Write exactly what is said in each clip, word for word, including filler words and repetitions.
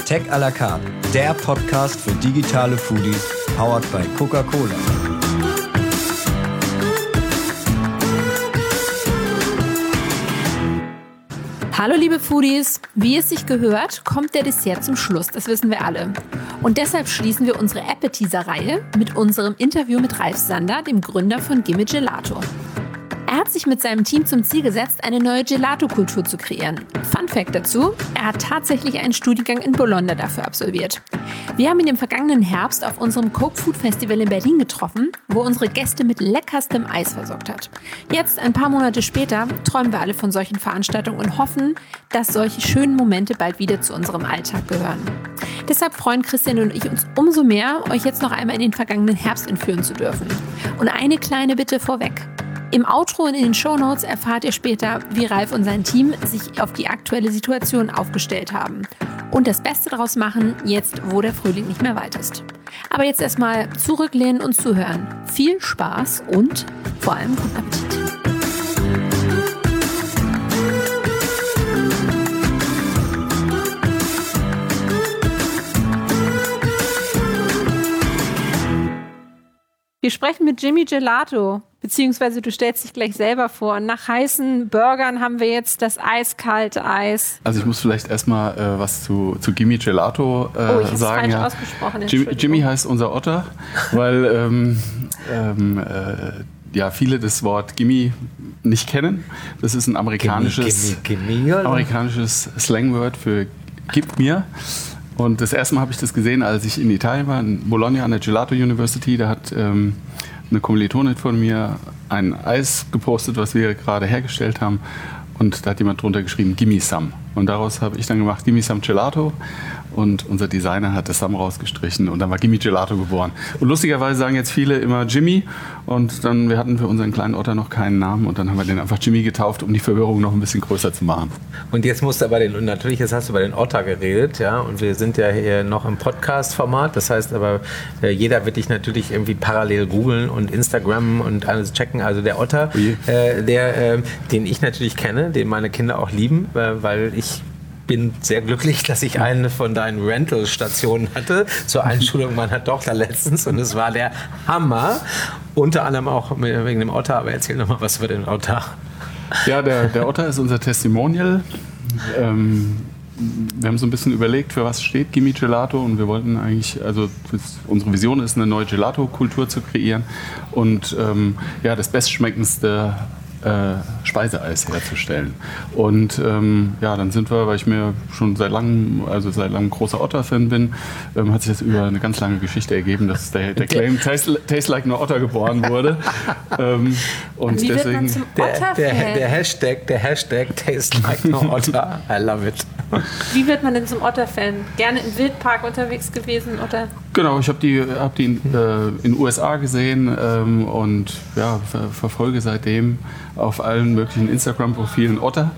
Tech à la carte, der Podcast für digitale Foodies, powered by Coca-Cola. Hallo liebe Foodies, wie es sich gehört, kommt der Dessert zum Schluss, das wissen wir alle. Und deshalb schließen wir unsere Appetizer-Reihe mit unserem Interview mit Ralf Sander, dem Gründer von Gimme Gelato. Er hat sich mit seinem Team zum Ziel gesetzt, eine neue Gelato-Kultur zu kreieren. Fun Fact dazu, er hat tatsächlich einen Studiengang in Bologna dafür absolviert. Wir haben ihn im vergangenen Herbst auf unserem Coke Food Festival in Berlin getroffen, wo er unsere Gäste mit leckerstem Eis versorgt hat. Jetzt, ein paar Monate später, träumen wir alle von solchen Veranstaltungen und hoffen, dass solche schönen Momente bald wieder zu unserem Alltag gehören. Deshalb freuen Christian und ich uns umso mehr, euch jetzt noch einmal in den vergangenen Herbst entführen zu dürfen. Und eine kleine Bitte vorweg. Im Outro und in den Shownotes erfahrt ihr später, wie Ralf und sein Team sich auf die aktuelle Situation aufgestellt haben und das Beste daraus machen, jetzt wo der Frühling nicht mehr weit ist. Aber jetzt erstmal zurücklehnen und zuhören. Viel Spaß und vor allem guten Appetit. Wir sprechen mit Gimme Gelato, beziehungsweise du stellst dich gleich selber vor. Nach heißen Burgern haben wir jetzt das eiskalte Eis. Also ich muss vielleicht erstmal äh, was zu, zu Gimme Gelato äh, oh, ich hab's sagen. falsch ja. ausgesprochen. Jimmy, Jimmy heißt unser Otter, weil ähm, ähm, äh, ja, viele das Wort Gimme nicht kennen. Das ist ein amerikanisches, gimme, gimme, gimme, amerikanisches Slangwort für Gib mir. Und das erste Mal habe ich das gesehen, als ich in Italien war, in Bologna an der Gelato University. Da hat ähm, eine Kommilitonin von mir ein Eis gepostet, was wir gerade hergestellt haben. Und da hat jemand drunter geschrieben, Gimme some. Und daraus habe ich dann gemacht, Gimme some Gelato. Und unser Designer hat das Some rausgestrichen und dann war Gimme Gelato geboren. Und lustigerweise sagen jetzt viele immer Jimmy. Und dann, wir hatten für unseren kleinen Otter noch keinen Namen. Und dann haben wir den einfach Jimmy getauft, um die Verwirrung noch ein bisschen größer zu machen. Und jetzt musst du aber den, und natürlich, jetzt hast du über den Otter geredet, ja. Und wir sind ja hier noch im Podcast-Format. Das heißt aber, jeder wird dich natürlich irgendwie parallel googeln und Instagram und alles checken. Also der Otter, äh, der, äh, den ich natürlich kenne, den meine Kinder auch lieben, äh, weil ich bin sehr glücklich, dass ich eine von deinen Rental-Stationen hatte zur Einschulung meiner Tochter letztens und es war der Hammer. Unter anderem auch wegen dem Otter, aber erzähl noch mal was über den Otter. Ja, der, der Otter ist unser Testimonial. Ähm, wir haben so ein bisschen überlegt, für was steht Gimme Gelato und wir wollten eigentlich, also unsere Vision ist, eine neue Gelato-Kultur zu kreieren und ähm, ja, das bestschmeckendste Äh, Speiseeis herzustellen. Und ähm, ja, dann sind wir, weil ich mir schon seit langem, also seit langem großer Otter-Fan bin, ähm, hat sich das über eine ganz lange Geschichte ergeben, dass der, der Claim Taste, Taste Like No Otter geboren wurde. ähm, und Wie deswegen wird man zum Der, der, der Hashtag, der Hashtag Taste Like No Otter, I love it. Wie wird man denn zum Otter-Fan? Gerne im Wildpark unterwegs gewesen, oder? Genau, ich habe die, hab die in den äh, U S A gesehen ähm, und ja, ver verfolge seitdem auf allen möglichen Instagram-Profilen Otter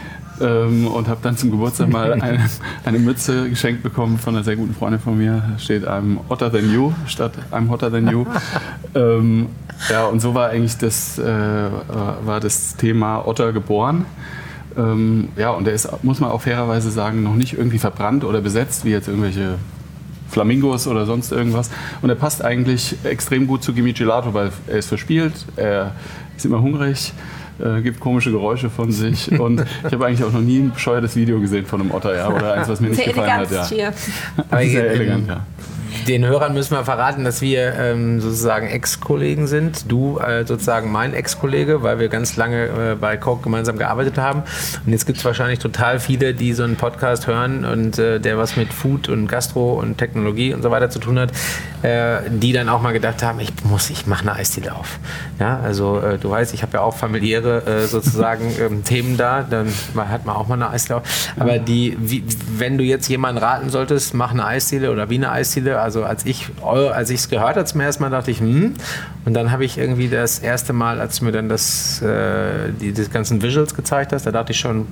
ähm, und habe dann zum Geburtstag mal eine, eine Mütze geschenkt bekommen von einer sehr guten Freundin von mir. Da steht I'm Otter than you statt I'm hotter than you. ähm, ja, und so war eigentlich das, äh, war das Thema Otter geboren. Ähm, ja, und der ist, muss man auch fairerweise sagen, noch nicht irgendwie verbrannt oder besetzt, wie jetzt irgendwelche Flamingos oder sonst irgendwas. Und er passt eigentlich extrem gut zu Gimme Gelato, weil er ist verspielt, er ist immer hungrig, äh, gibt komische Geräusche von sich. Und ich habe eigentlich auch noch nie ein bescheuertes Video gesehen von einem Otter, ja, oder eins, was mir nicht sehr gefallen hat. Ja. Tier. Aber sehr elegant, ja. Den Hörern müssen wir verraten, dass wir ähm, sozusagen Ex-Kollegen sind. Du äh, sozusagen mein Ex-Kollege, weil wir ganz lange äh, bei Coke gemeinsam gearbeitet haben. Und jetzt gibt es wahrscheinlich total viele, die so einen Podcast hören und äh, der was mit Food und Gastro und Technologie und so weiter zu tun hat, äh, die dann auch mal gedacht haben, ich muss, ich mache eine Eisdiele auf. Ja, also äh, du weißt, ich habe ja auch familiäre äh, sozusagen ähm, Themen da, dann hat man auch mal eine Eisdiele auf. Aber die, wie, wenn du jetzt jemanden raten solltest, mach eine Eisdiele oder wie eine Eisdiele, also als ich als ich es gehört habe zum ersten Mal, dachte ich, hm. Und dann habe ich irgendwie das erste Mal, als du mir dann das, äh, die, die ganzen Visuals gezeigt hast, da dachte ich schon,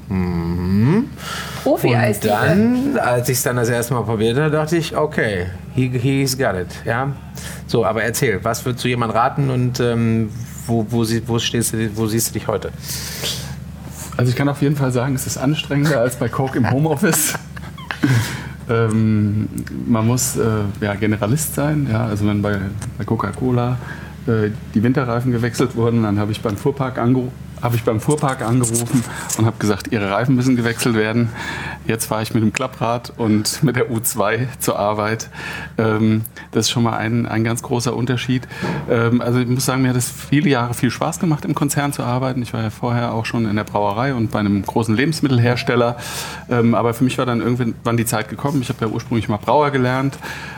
hm. Profi-Eisdiele. Und dann, als ich es dann das erste Mal probiert habe, dachte ich, okay, he, he's got it. Ja? So, aber erzähl, was würdest du jemandem raten und ähm, wo, wo, sie, wo, stehst du, wo siehst du dich heute? Also ich kann auf jeden Fall sagen, es ist anstrengender als bei Coke im Homeoffice. Ähm, man muss äh, ja, Generalist sein. Ja? Also wenn bei, bei Coca-Cola äh, die Winterreifen gewechselt wurden, dann habe ich beim Fuhrpark angerufen. habe ich beim Fuhrpark angerufen und habe gesagt, ihre Reifen müssen gewechselt werden. Jetzt fahre ich mit dem Klapprad und mit der U zwei zur Arbeit. Ähm, das ist schon mal ein, ein ganz großer Unterschied. Ähm, also ich muss sagen, mir hat es viele Jahre viel Spaß gemacht, im Konzern zu arbeiten. Ich war ja vorher auch schon in der Brauerei und bei einem großen Lebensmittelhersteller. Ähm, aber für mich war dann irgendwann die Zeit gekommen. Ich habe ja ursprünglich mal Brauer gelernt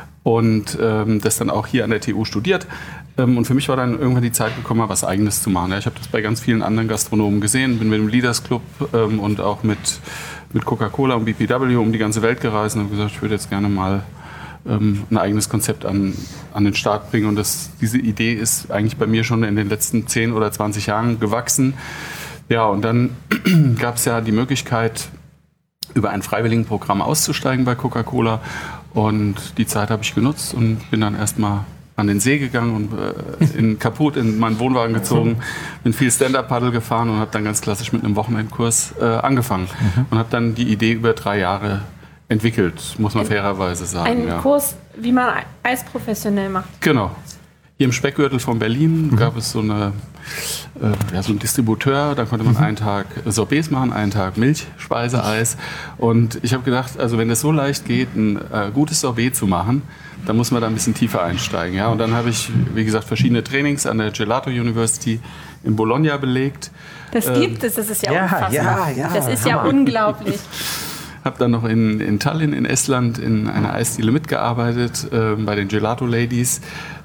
und ähm, das dann auch hier an der T U studiert. Ähm, und für mich war dann irgendwann die Zeit gekommen, mal was Eigenes zu machen. Ja, ich habe das bei ganz vielen anderen Gastronomen gesehen, bin mit dem Leaders Club ähm, und auch mit, mit Coca-Cola und B P W um die ganze Welt gereist und habe gesagt, ich würde jetzt gerne mal ähm, ein eigenes Konzept an, an den Start bringen. Und das, diese Idee ist eigentlich bei mir schon in den letzten zehn oder zwanzig Jahren gewachsen. Ja, und dann gab es ja die Möglichkeit, über ein Freiwilligenprogramm auszusteigen bei Coca-Cola. Und die Zeit habe ich genutzt und bin dann erstmal an den See gegangen und äh, in Kaput in meinen Wohnwagen gezogen, bin viel Stand-Up-Paddle gefahren und habe dann ganz klassisch mit einem Wochenendkurs äh, angefangen. Mhm. Und habe dann die Idee über drei Jahre entwickelt, muss man ein, fairerweise sagen. Ein ja. Kurs, wie man Eis professionell macht. Genau. Hier im Speckgürtel von Berlin mhm. gab es so, eine, äh, ja, so einen Distributeur, da konnte man mhm. einen Tag Sorbets machen, einen Tag Milchspeiseeis. Und ich habe gedacht, also wenn es so leicht geht, ein äh, gutes Sorbet zu machen, dann muss man da ein bisschen tiefer einsteigen. Ja? Und dann habe ich, wie gesagt, verschiedene Trainings an der Gelato University in Bologna belegt. Das ähm, gibt es, das ist ja, ja unfassbar. Ja, ja, das ist Hammer. Ja unglaublich. Habe dann noch in, in Tallinn in Estland in einer Eisdiele mitgearbeitet, äh, bei den Gelato Ladies.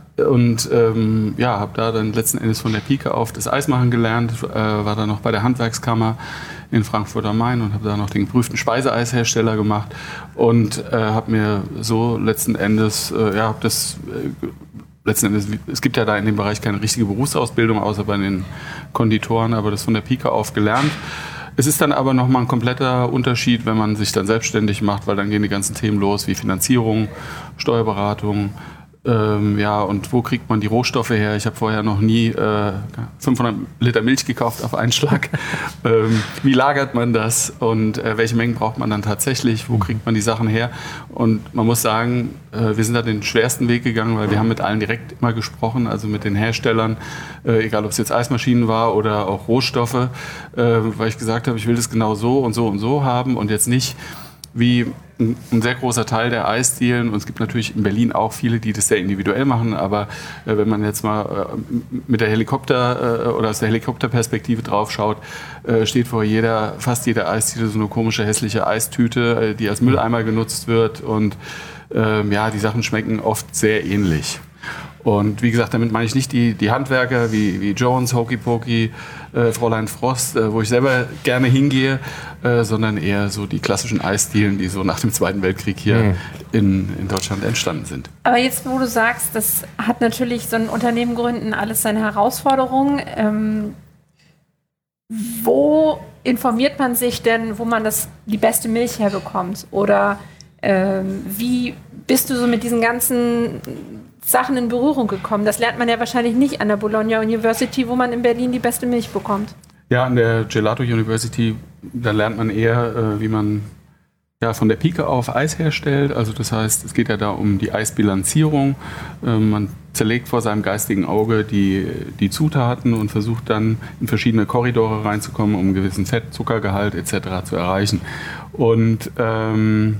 Und ähm, ja, habe da dann letzten Endes von der Pike auf das Eismachen gelernt, äh, war dann noch bei der Handwerkskammer in Frankfurt am Main und habe da noch den geprüften Speiseeishersteller gemacht und äh, habe mir so letzten Endes, äh, ja, habe das äh, letzten Endes, es gibt ja da in dem Bereich keine richtige Berufsausbildung, außer bei den Konditoren, aber das von der Pike auf gelernt. Es ist dann aber nochmal ein kompletter Unterschied, wenn man sich dann selbstständig macht, weil dann gehen die ganzen Themen los, wie Finanzierung, Steuerberatung, Ähm, ja, und wo kriegt man die Rohstoffe her? Ich habe vorher noch nie äh, fünfhundert Liter Milch gekauft auf einen Schlag. ähm, wie lagert man das und äh, welche Mengen braucht man dann tatsächlich? Wo kriegt man die Sachen her? Und man muss sagen, äh, wir sind da den schwersten Weg gegangen, weil wir haben mit allen direkt immer gesprochen, also mit den Herstellern, äh, egal ob es jetzt Eismaschinen war oder auch Rohstoffe, äh, weil ich gesagt habe, ich will das genau so und so und so haben und jetzt nicht wie ein sehr großer Teil der Eisdielen, und es gibt natürlich in Berlin auch viele, die das sehr individuell machen, aber äh, wenn man jetzt mal äh, mit der Helikopter äh, oder aus der Helikopterperspektive drauf schaut, äh, steht vor jeder, fast jeder Eisdiele so eine komische, hässliche Eistüte, äh, die als Mülleimer genutzt wird und äh, ja, die Sachen schmecken oft sehr ähnlich. Und wie gesagt, damit meine ich nicht die, die Handwerker wie, wie Jones, Hokey Pokey, äh, Fräulein Frost, äh, wo ich selber gerne hingehe, äh, sondern eher so die klassischen Eisdielen, die so nach dem Zweiten Weltkrieg hier mhm. in, in Deutschland entstanden sind. Aber jetzt, wo du sagst, das hat natürlich so ein Unternehmen gründen, alles seine Herausforderungen. Ähm, wo informiert man sich denn, wo man das, die beste Milch herbekommt? Oder ähm, wie bist du so mit diesen ganzen Sachen in Berührung gekommen? Das lernt man ja wahrscheinlich nicht an der Bologna University, wo man in Berlin die beste Milch bekommt. Ja, an der Gelato University, da lernt man eher, äh, wie man ja, von der Pike auf Eis herstellt. Also das heißt, es geht ja da um die Eisbilanzierung. Äh, man zerlegt vor seinem geistigen Auge die, die Zutaten und versucht dann in verschiedene Korridore reinzukommen, um einen gewissen Fett-, Zuckergehalt et cetera zu erreichen. Und ähm,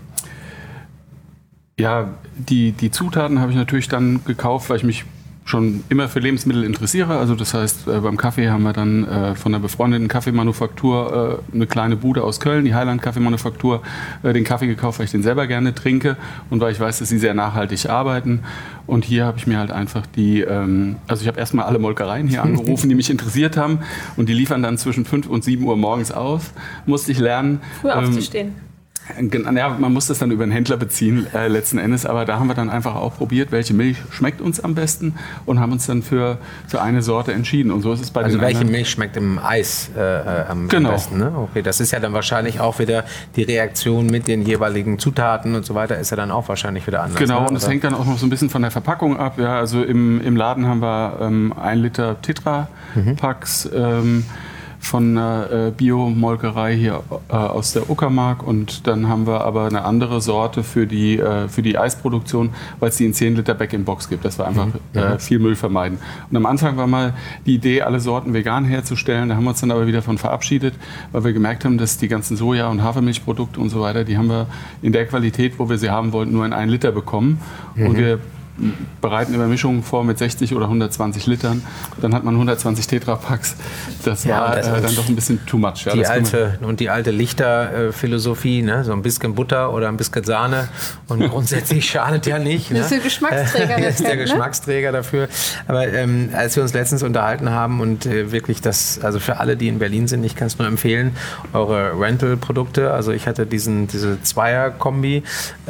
ja, die, die Zutaten habe ich natürlich dann gekauft, weil ich mich schon immer für Lebensmittel interessiere. Also das heißt, äh, beim Kaffee haben wir dann äh, von einer befreundeten Kaffeemanufaktur äh, eine kleine Bude aus Köln, die Highland Kaffeemanufaktur, äh, den Kaffee gekauft, weil ich den selber gerne trinke und weil ich weiß, dass sie sehr nachhaltig arbeiten. Und hier habe ich mir halt einfach die, ähm, also ich habe erstmal alle Molkereien hier angerufen, die mich interessiert haben, und die liefern dann zwischen fünf und sieben Uhr morgens aus. Musste ich lernen. Früh ähm, aufzustehen. Ja, man muss das dann über einen Händler beziehen, äh, letzten Endes, aber da haben wir dann einfach auch probiert, welche Milch schmeckt uns am besten, und haben uns dann für, für eine Sorte entschieden. Und so ist es bei also den welche anderen. Milch schmeckt im Eis äh, am genau. besten? Ne? Okay, das ist ja dann wahrscheinlich auch wieder die Reaktion mit den jeweiligen Zutaten und so weiter, ist ja dann auch wahrscheinlich wieder anders. Genau, ne? und es hängt dann auch noch so ein bisschen von der Verpackung ab. Ja, also im, im Laden haben wir ähm, ein Liter Tetra-Packs. Mhm. Ähm, von einer äh, Biomolkerei hier äh, aus der Uckermark und dann haben wir aber eine andere Sorte für die, äh, für die Eisproduktion, weil es die in zehn Liter Back-in-Box gibt, dass wir einfach mhm. äh, viel Müll vermeiden. Und am Anfang war mal die Idee, alle Sorten vegan herzustellen, da haben wir uns dann aber wieder von verabschiedet, weil wir gemerkt haben, dass die ganzen Soja- und Hafermilchprodukte und so weiter, die haben wir in der Qualität, wo wir sie haben wollten, nur in einen Liter bekommen mhm. und wir bereiten immer Mischungen vor mit sechzig oder hundertzwanzig Litern. Dann hat man hundertzwanzig Tetrapacks. Das ja, war das äh, dann doch ein bisschen too much. Ja, die alte, und die alte Lichter-Philosophie, ne? So ein bisschen Butter oder ein bisschen Sahne und grundsätzlich schadet ja nicht. Ne? Das ist der Geschmacksträger. Das ist der ne? Geschmacksträger dafür. Aber ähm, als wir uns letztens unterhalten haben und äh, wirklich das, also für alle, die in Berlin sind, ich kann es nur empfehlen, eure Rental-Produkte, also ich hatte diesen, diese Zweier-Kombi,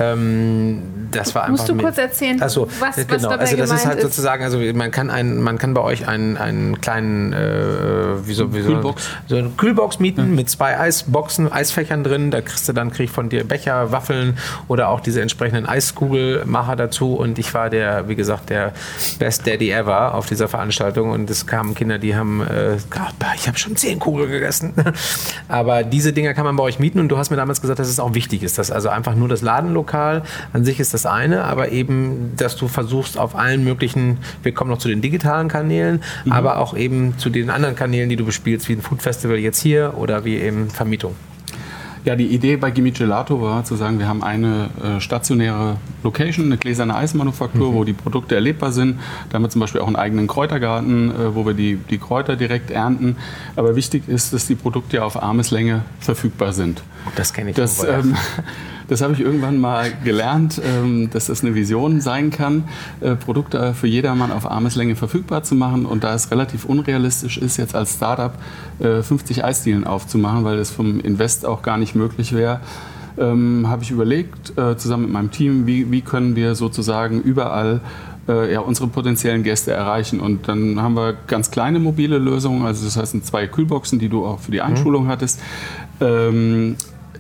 ähm, das war einfach... Musst du kurz erzählen? Achso, Was, was genau, dabei also das ist halt ist. sozusagen, also man kann ein, man kann bei euch einen, einen kleinen, äh, wie so, wie so, Kühlbox. so eine Kühlbox mieten mhm. mit zwei Eisboxen, Eisfächern drin. Da kriegst du dann krieg ich von dir Becher, Waffeln oder auch diese entsprechenden Eiskugelmacher dazu. Und ich war der, wie gesagt, der Best Daddy ever auf dieser Veranstaltung. Und es kamen Kinder, die haben, äh, ich habe schon zehn Kugeln gegessen. Aber diese Dinger kann man bei euch mieten. Und du hast mir damals gesagt, dass es auch wichtig ist, dass also einfach nur das Ladenlokal an sich ist das eine, aber eben, dass du versuchst auf allen möglichen, wir kommen noch zu den digitalen Kanälen, mhm. aber auch eben zu den anderen Kanälen, die du bespielst, wie ein Food Festival jetzt hier oder wie eben Vermietung. Ja, die Idee bei Gimme Gelato war zu sagen, wir haben eine äh, stationäre Location, eine gläserne Eismanufaktur, mhm. wo die Produkte erlebbar sind. Da haben wir zum Beispiel auch einen eigenen Kräutergarten, äh, wo wir die, die Kräuter direkt ernten. Aber wichtig ist, dass die Produkte ja auf Armeslänge verfügbar sind. Das kenne ich das, ähm, das habe ich irgendwann mal gelernt, ähm, dass das eine Vision sein kann, äh, Produkte für jedermann auf Armeslänge verfügbar zu machen. Und da es relativ unrealistisch ist, jetzt als Startup äh, fünfzig Eisdielen aufzumachen, weil das vom Invest auch gar nicht möglich wäre, ähm, habe ich überlegt, äh, zusammen mit meinem Team, wie, wie können wir sozusagen überall äh, ja, unsere potenziellen Gäste erreichen. Und dann haben wir ganz kleine mobile Lösungen, also das heißt zwei Kühlboxen, die du auch für die Einschulung mhm. hattest. Ähm,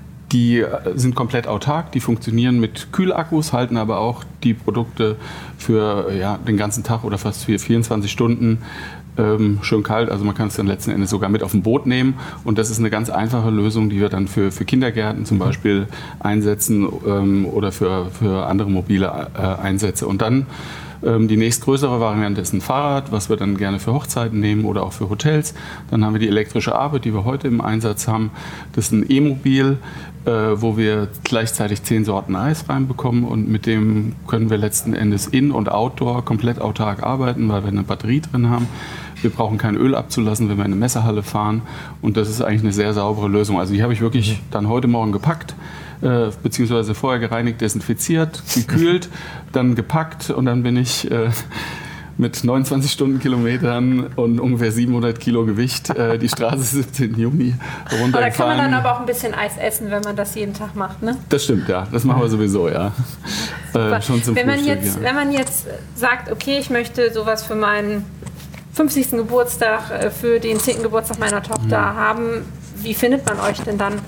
Die sind komplett autark, die funktionieren mit Kühlakkus, halten aber auch die Produkte für ja, den ganzen Tag oder fast für vierundzwanzig Stunden ähm, schön kalt. Also man kann es dann letzten Endes sogar mit auf ein Boot nehmen. Und das ist eine ganz einfache Lösung, die wir dann für, für Kindergärten zum Beispiel einsetzen ähm, oder für, für andere mobile äh, Einsätze. Und dann ähm, die nächstgrößere Variante ist ein Fahrrad, was wir dann gerne für Hochzeiten nehmen oder auch für Hotels. Dann haben wir die elektrische Arbeit, die wir heute im Einsatz haben. Das ist ein E-Mobil, Äh, wo wir gleichzeitig zehn Sorten Eis reinbekommen und mit dem können wir letzten Endes in- und outdoor komplett autark arbeiten, weil wir eine Batterie drin haben. Wir brauchen kein Öl abzulassen, wenn wir in eine Messehalle fahren und das ist eigentlich eine sehr saubere Lösung. Also die habe ich wirklich dann heute Morgen gepackt, äh, beziehungsweise vorher gereinigt, desinfiziert, gekühlt, dann gepackt und dann bin ich äh, mit neunundzwanzig Stundenkilometern und ungefähr siebenhundert Kilo Gewicht äh, die Straße siebzehnten Juni runtergefahren. Aber da kann man dann aber auch ein bisschen Eis essen, wenn man das jeden Tag macht, ne? Das stimmt, ja. Das machen wir sowieso, ja. Äh, schon zum wenn, man Frühstück, jetzt, ja. wenn man jetzt sagt, okay, ich möchte sowas für meinen fünfzigsten Geburtstag, äh, für den zehnten Geburtstag meiner Tochter mhm. haben, wie findet man euch denn dann?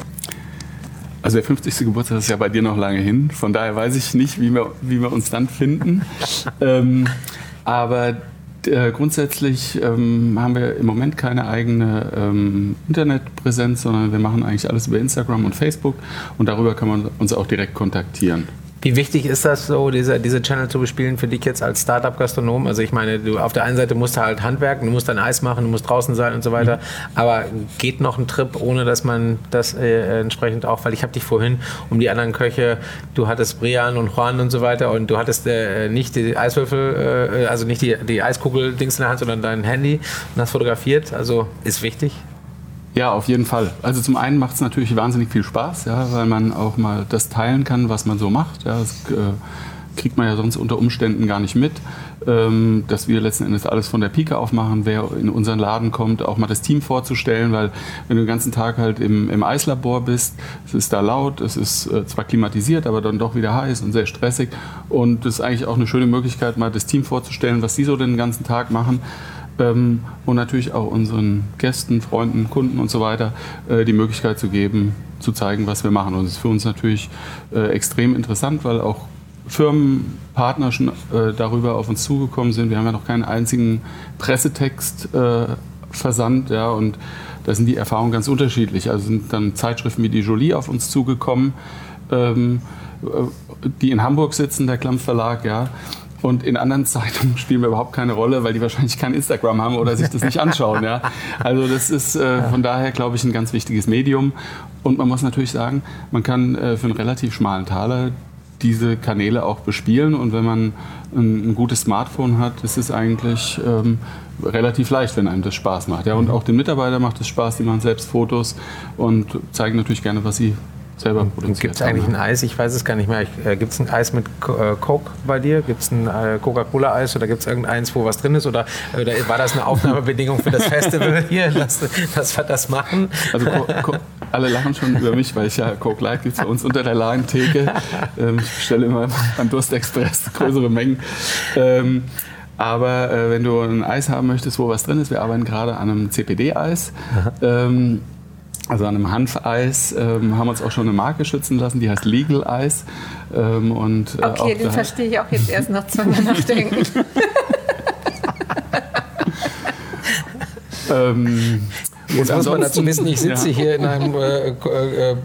Also der fünfzigste Geburtstag ist ja bei dir noch lange hin. Von daher weiß ich nicht, wie wir, wie wir uns dann finden. ähm, Aber äh, grundsätzlich ähm, haben wir im Moment keine eigene ähm, Internetpräsenz, sondern wir machen eigentlich alles über Instagram und Facebook und darüber kann man uns auch direkt kontaktieren. Wie wichtig ist das so, diese, diese Channel zu bespielen für dich jetzt als Startup-Gastronom? Also ich meine, du auf der einen Seite musst du halt handwerken, du musst dein Eis machen, du musst draußen sein und so weiter. Aber geht noch ein Trip, ohne dass man das äh, entsprechend auch, weil ich habe dich vorhin um die anderen Köche, du hattest Brian und Juan und so weiter und du hattest äh, nicht die Eiswürfel, äh, also nicht die, die Eiskugel-Dings in der Hand, sondern dein Handy und hast fotografiert. Also ist wichtig. Ja, auf jeden Fall. Also zum einen macht es natürlich wahnsinnig viel Spaß, ja, weil man auch mal das teilen kann, was man so macht. Ja, das äh, kriegt man ja sonst unter Umständen gar nicht mit, ähm, dass wir letzten Endes alles von der Pike auf machen, wer in unseren Laden kommt, auch mal das Team vorzustellen, weil wenn du den ganzen Tag halt im, im Eislabor bist, es ist da laut, es ist äh, zwar klimatisiert, aber dann doch wieder heiß und sehr stressig und das ist eigentlich auch eine schöne Möglichkeit, mal das Team vorzustellen, was die so den ganzen Tag machen. Ähm, und natürlich auch unseren Gästen, Freunden, Kunden und so weiter äh, die Möglichkeit zu geben, zu zeigen, was wir machen. Und das ist für uns natürlich äh, extrem interessant, weil auch Firmenpartner schon äh, darüber auf uns zugekommen sind. Wir haben ja noch keinen einzigen Pressetext äh, versandt, ja, und da sind die Erfahrungen ganz unterschiedlich. Also sind dann Zeitschriften wie die Jolie auf uns zugekommen, ähm, die in Hamburg sitzen, der Klamm Verlag, ja. Und in anderen Zeitungen spielen wir überhaupt keine Rolle, weil die wahrscheinlich kein Instagram haben oder sich das nicht anschauen. Ja? Also das ist äh, von daher, glaube ich, ein ganz wichtiges Medium. Und man muss natürlich sagen, man kann äh, für einen relativ schmalen Taler diese Kanäle auch bespielen. Und wenn man ein, ein gutes Smartphone hat, ist es eigentlich ähm, relativ leicht, wenn einem das Spaß macht. Ja? Und auch den Mitarbeitern macht es Spaß, die machen selbst Fotos und zeigen natürlich gerne, was sie selber produziert. Gibt es eigentlich ein Eis? Ich weiß es gar nicht mehr. Äh, gibt es ein Eis mit äh, Coke bei dir? Gibt es ein äh, Coca-Cola-Eis oder gibt es irgendeins, wo was drin ist? Oder, oder war das eine Aufnahmebedingung für das Festival hier, dass, dass wir das machen? Also alle lachen schon über mich, weil ich ja Coke Light gibt es bei uns unter der Ladentheke. Ähm, ich bestelle immer beim Durstexpress größere Mengen. Ähm, aber äh, wenn du ein Eis haben möchtest, wo was drin ist, wir arbeiten gerade an einem C P D-Eis. Also an einem Hanfeis, ähm, haben uns auch schon eine Marke schützen lassen, die heißt Legal Eis. Ähm, und, äh, okay, den verstehe ich auch jetzt erst nach zweimal nachdenken. ähm, Jetzt muss man dazu wissen, ich sitze ja. hier in einem äh, äh,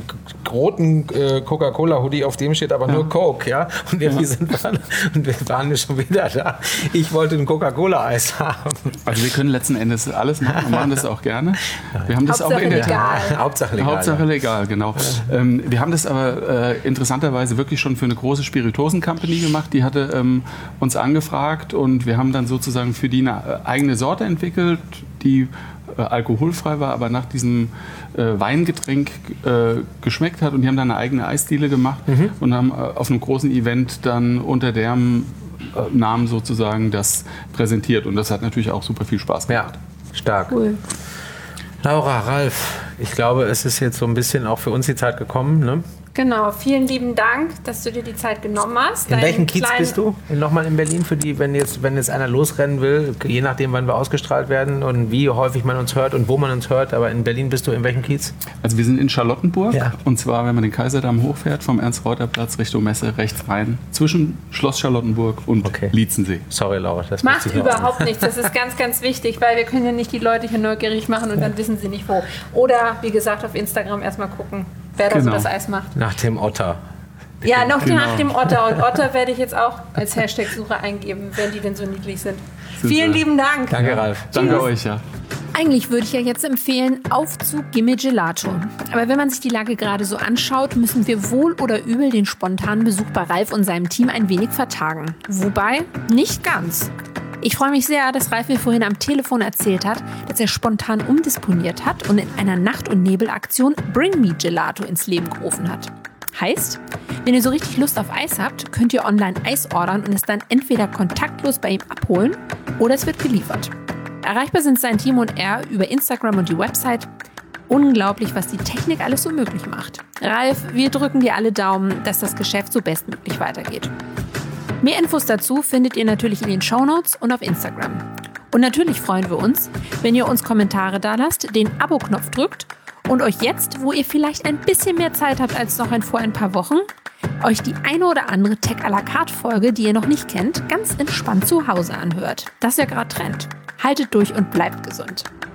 roten äh, Coca-Cola-Hoodie, auf dem steht aber ja. nur Coke, ja. Und irgendwie ja. sind wir, und wir waren wir schon wieder da. Ich wollte ein Coca-Cola-Eis haben. Also wir können letzten Endes alles machen und machen das auch gerne. Wir haben das Hauptsache auch in der legal. Hauptsache legal. Hauptsache legal, genau. Ja. Ähm, wir haben das aber äh, interessanterweise wirklich schon für eine große Spiritosen-Company gemacht. Die hatte ähm, uns angefragt und wir haben dann sozusagen für die eine eigene Sorte entwickelt, die äh, alkoholfrei war, aber nach diesem äh, Weingetränk äh, geschmeckt hat. Und die haben dann eine eigene Eisdiele gemacht mhm. und haben äh, auf einem großen Event dann unter deren äh, Namen sozusagen das präsentiert. Und das hat natürlich auch super viel Spaß gemacht. Ja, stark. Cool. Laura, Ralf, ich glaube, es ist jetzt so ein bisschen auch für uns die Zeit gekommen, ne? Genau, vielen lieben Dank, dass du dir die Zeit genommen hast. In welchem Kiez bist du? Nochmal in Berlin, für die, wenn jetzt, wenn jetzt einer losrennen will, je nachdem, wann wir ausgestrahlt werden und wie häufig man uns hört und wo man uns hört, aber in Berlin bist du in welchem Kiez? Also wir sind in Charlottenburg ja. und zwar, wenn man den Kaiserdamm hochfährt, vom Ernst-Reuter-Platz Richtung Messe rechts rein, zwischen Schloss Charlottenburg und okay. Lietzensee. Sorry, Laura, das macht überhaupt nichts. Das ist ganz, ganz wichtig, weil wir können ja nicht die Leute hier neugierig machen und dann wissen sie nicht wo. Oder, wie gesagt, auf Instagram erstmal gucken, wer da genau. so das Eis macht. Nach dem Otter. Ja, noch genau. nach dem Otter. Und Otter werde ich jetzt auch als Hashtag-Suche eingeben, wenn die denn so niedlich sind. sind Vielen sie. lieben Dank. Danke, Ralf. Danke Tschüss. euch, ja. Eigentlich würde ich ja jetzt empfehlen, auf zu Gimme Gelato. Aber wenn man sich die Lage gerade so anschaut, müssen wir wohl oder übel den spontanen Besuch bei Ralf und seinem Team ein wenig vertagen. Wobei, nicht ganz. Ich freue mich sehr, dass Ralf mir vorhin am Telefon erzählt hat, dass er spontan umdisponiert hat und in einer Nacht- und Nebelaktion Bring Me Gelato ins Leben gerufen hat. Heißt, wenn ihr so richtig Lust auf Eis habt, könnt ihr online Eis ordern und es dann entweder kontaktlos bei ihm abholen oder es wird geliefert. Erreichbar sind sein Team und er über Instagram und die Website. Unglaublich, was die Technik alles so möglich macht. Ralf, wir drücken dir alle Daumen, dass das Geschäft so bestmöglich weitergeht. Mehr Infos dazu findet ihr natürlich in den Shownotes und auf Instagram. Und natürlich freuen wir uns, wenn ihr uns Kommentare dalasst, den Abo-Knopf drückt und euch jetzt, wo ihr vielleicht ein bisschen mehr Zeit habt als noch ein, vor ein paar Wochen, euch die eine oder andere Tech à la carte Folge, die ihr noch nicht kennt, ganz entspannt zu Hause anhört. Das ist ja gerade Trend. Haltet durch und bleibt gesund.